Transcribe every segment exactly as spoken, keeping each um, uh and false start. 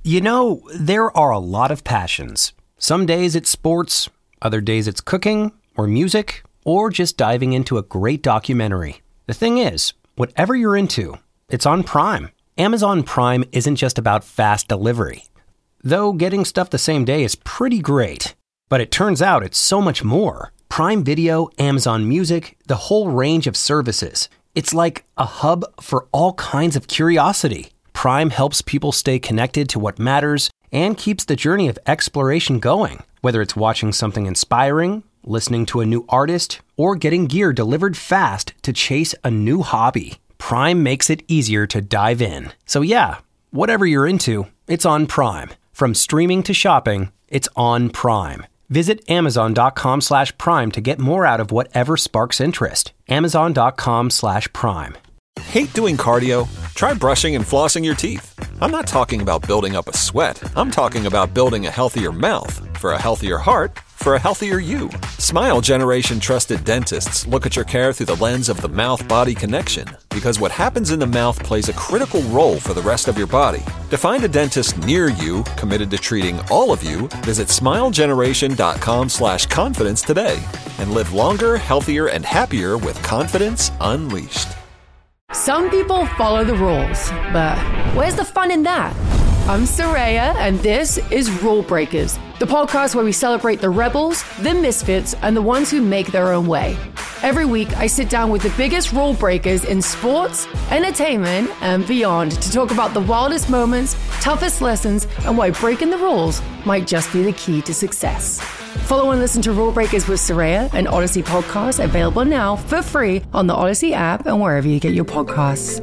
You know, there are a lot of passions. Some days it's sports, other days it's cooking or music, or just diving into a great documentary. The thing is, whatever you're into, it's on Prime. Amazon Prime isn't just about fast delivery. Though getting stuff the same day is pretty great. But it turns out it's so much more. Prime Video, Amazon Music, the whole range of services. It's like a hub for all kinds of curiosity. Prime helps people stay connected to what matters and keeps the journey of exploration going. Whether it's watching something inspiring, listening to a new artist, or getting gear delivered fast to chase a new hobby, Prime makes it easier to dive in. So yeah, whatever you're into, it's on Prime. From streaming to shopping, it's on Prime. Visit amazon.com slash prime to get more out of whatever sparks interest. Amazon.com slash prime. Hate doing cardio? Try brushing and flossing your teeth. I'm not talking about building up a sweat. I'm talking about building a healthier mouth. For a healthier heart, for a healthier you. Smile Generation trusted dentists look at your care through the lens of the mouth-body connection, because what happens in the mouth plays a critical role for the rest of your body. To find a dentist near you committed to treating all of you, visit smilegeneration.com slash confidence today and live longer, healthier, and happier with confidence unleashed. Some people follow the rules, but where's the fun in that? I'm Soraya, and this is Rule Breakers, the podcast where we celebrate the rebels, the misfits, and the ones who make their own way. Every week, I sit down with the biggest rule breakers in sports, entertainment, and beyond to talk about the wildest moments, toughest lessons, and why breaking the rules might just be the key to success. Follow and listen to Rule Breakers with Soraya, an Odyssey podcast available now for free on the Odyssey app and wherever you get your podcasts.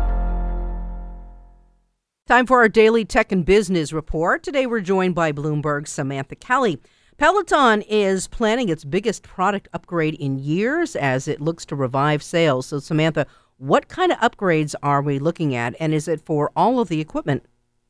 Time for our daily tech and business report. Today we're joined by Bloomberg's Samantha Kelly. Peloton is planning its biggest product upgrade in years as it looks to revive sales. So Samantha, what kind of upgrades are we looking at, and is it for all of the equipment?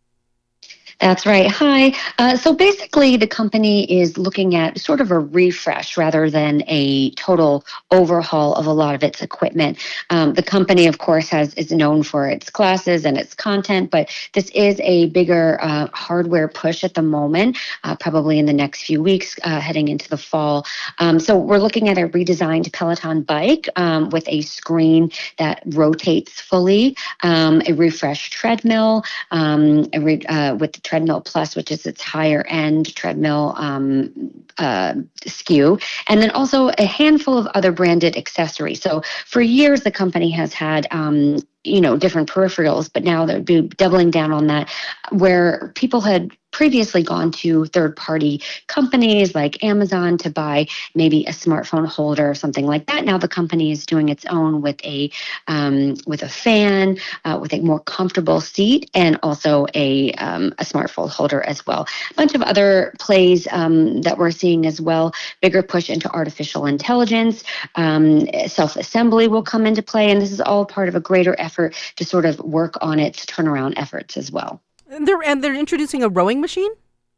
That's right. Hi. Uh, so basically, the company is looking at sort of a refresh rather than a total overhaul of a lot of its equipment. Um, the company, of course, has is known for its classes and its content, but this is a bigger uh, hardware push at the moment, uh, probably in the next few weeks, uh, heading into the fall. Um, so we're looking at a redesigned Peloton bike um, with a screen that rotates fully, um, a refreshed treadmill, um, a re- uh, with the Treadmill Plus, which is its higher end treadmill um, uh, S K U, and then also a handful of other branded accessories. So for years, the company has had um, you know, different peripherals, but now they're doubling down on that, where people had previously gone to third-party companies like Amazon to buy maybe a smartphone holder or something like that. Now the company is doing its own with a um, with a fan, uh, with a more comfortable seat, and also a um, a smartphone holder as well. A bunch of other plays um, that we're seeing as well. Bigger push into artificial intelligence, um, self-assembly will come into play, and this is all part of a greater effort to sort of work on its turnaround efforts as well. And they're, and they're introducing a rowing machine?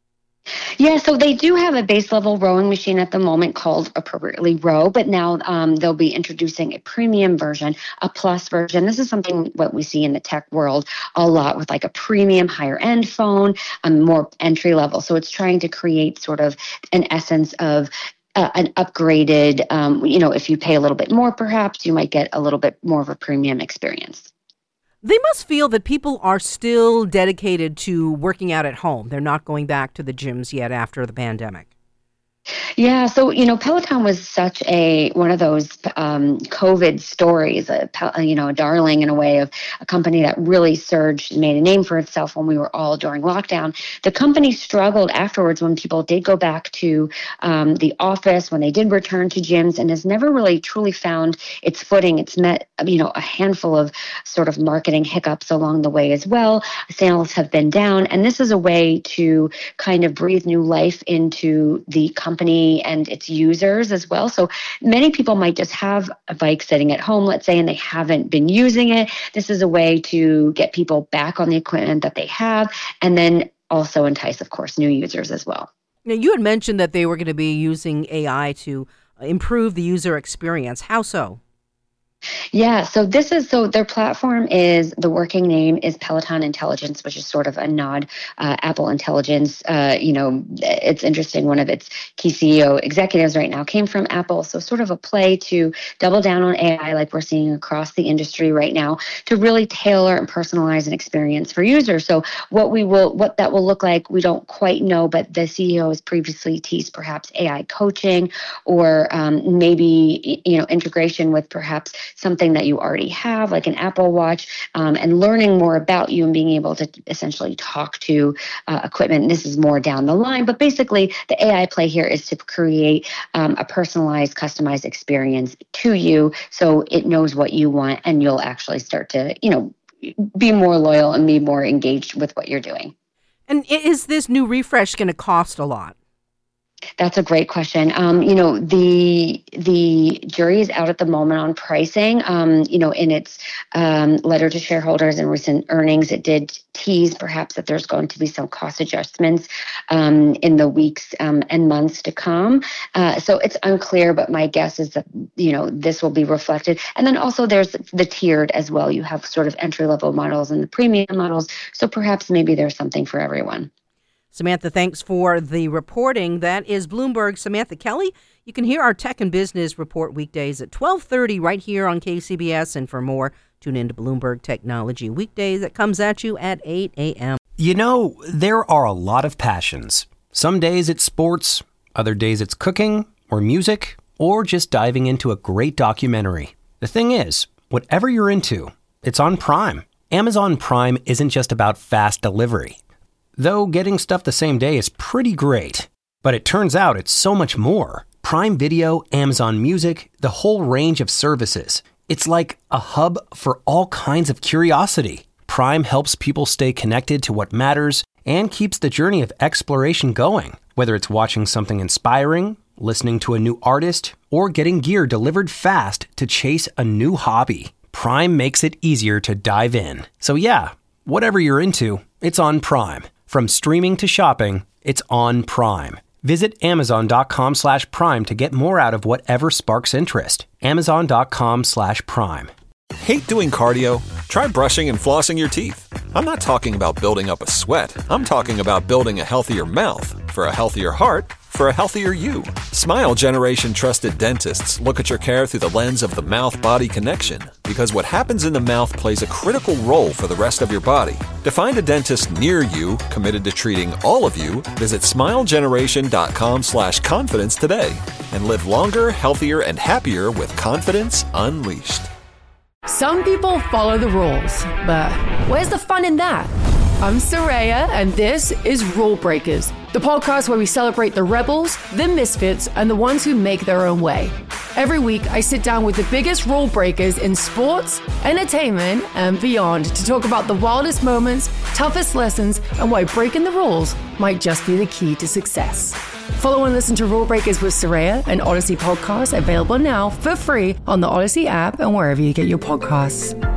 Yeah, so they do have a base level rowing machine at the moment called Appropriately Row, but now um, they'll be introducing a premium version, a plus version. This is something what we see in the tech world a lot with like a premium higher end phone, um, more entry level. So it's trying to create sort of an essence of Uh, an upgraded, um, you know, if you pay a little bit more, perhaps you might get a little bit more of a premium experience. They must feel that people are still dedicated to working out at home. They're not going back to the gyms yet after the pandemic. Yeah, so, you know, Peloton was such a, one of those um, COVID stories, a, you know, a darling in a way of a company that really surged and made a name for itself when we were all during lockdown. The company struggled afterwards when people did go back to um, the office, when they did return to gyms, and has never really truly found its footing. It's met, you know, a handful of sort of marketing hiccups along the way as well. Sales have been down, and this is a way to kind of breathe new life into the company and its users as well. So many people might just have a bike sitting at home, let's say, and they haven't been using it. This is a way to get people back on the equipment that they have, and then also entice, of course, new users as well. Now, you had mentioned that they were going to be using A I to improve the user experience. How so? Yeah, so this is, so their platform is, the working name is Peloton Intelligence, which is sort of a nod, uh, Apple Intelligence. Uh, you know, it's interesting, one of its key C E O executives right now came from Apple. So sort of a play to double down on A I like we're seeing across the industry right now to really tailor and personalize an experience for users. So what we will, what that will look like, we don't quite know, but the C E O has previously teased perhaps A I coaching or um, maybe, you know, integration with perhaps something that you already have, like an Apple Watch, um, and learning more about you and being able to essentially talk to uh, equipment. And this is more down the line, but basically the A I play here is to create um, a personalized, customized experience to you so it knows what you want and you'll actually start to, you know, be more loyal and be more engaged with what you're doing. And is this new refresh going to cost a lot? That's a great question. Um, you know, the the jury is out at the moment on pricing. Um, you know, in its um, letter to shareholders and recent earnings, it did tease perhaps that there's going to be some cost adjustments um, in the weeks um, and months to come. Uh, so it's unclear, but my guess is that, you know, this will be reflected. And then also there's the tiered as well. You have sort of entry-level models and the premium models. So perhaps maybe there's something for everyone. Samantha, thanks for the reporting. That is Bloomberg's Samantha Kelly. You can hear our Tech and Business Report weekdays at twelve thirty right here on K C B S. And for more, tune into Bloomberg Technology Weekdays. That comes at you at eight a.m. You know, there are a lot of passions. Some days it's sports, other days it's cooking or music, or just diving into a great documentary. The thing is, whatever you're into, it's on Prime. Amazon Prime isn't just about fast delivery. Though getting stuff the same day is pretty great. But it turns out it's so much more. Prime Video, Amazon Music, the whole range of services. It's like a hub for all kinds of curiosity. Prime helps people stay connected to what matters and keeps the journey of exploration going. Whether it's watching something inspiring, listening to a new artist, or getting gear delivered fast to chase a new hobby, Prime makes it easier to dive in. So yeah, whatever you're into, it's on Prime. From streaming to shopping, it's on Prime. Visit amazon.com slash prime to get more out of whatever sparks interest. Amazon.com slash prime. Hate doing cardio? Try brushing and flossing your teeth. I'm not talking about building up a sweat. I'm talking about building a healthier mouth. For a healthier heart, for a healthier you. Smile Generation trusted dentists look at your care through the lens of the mouth-body connection, because what happens in the mouth plays a critical role for the rest of your body. To find a dentist near you committed to treating all of you, visit smilegeneration.com slash confidence today and live longer, healthier, and happier with confidence unleashed. Some people follow the rules, but where's the fun in that? I'm Soraya, and this is Rule Breakers, the podcast where we celebrate the rebels, the misfits, and the ones who make their own way. Every week, I sit down with the biggest rule breakers in sports, entertainment, and beyond to talk about the wildest moments, toughest lessons, and why breaking the rules might just be the key to success. Follow and listen to Rule Breakers with Soraya, an Odyssey podcast available now for free on the Odyssey app and wherever you get your podcasts.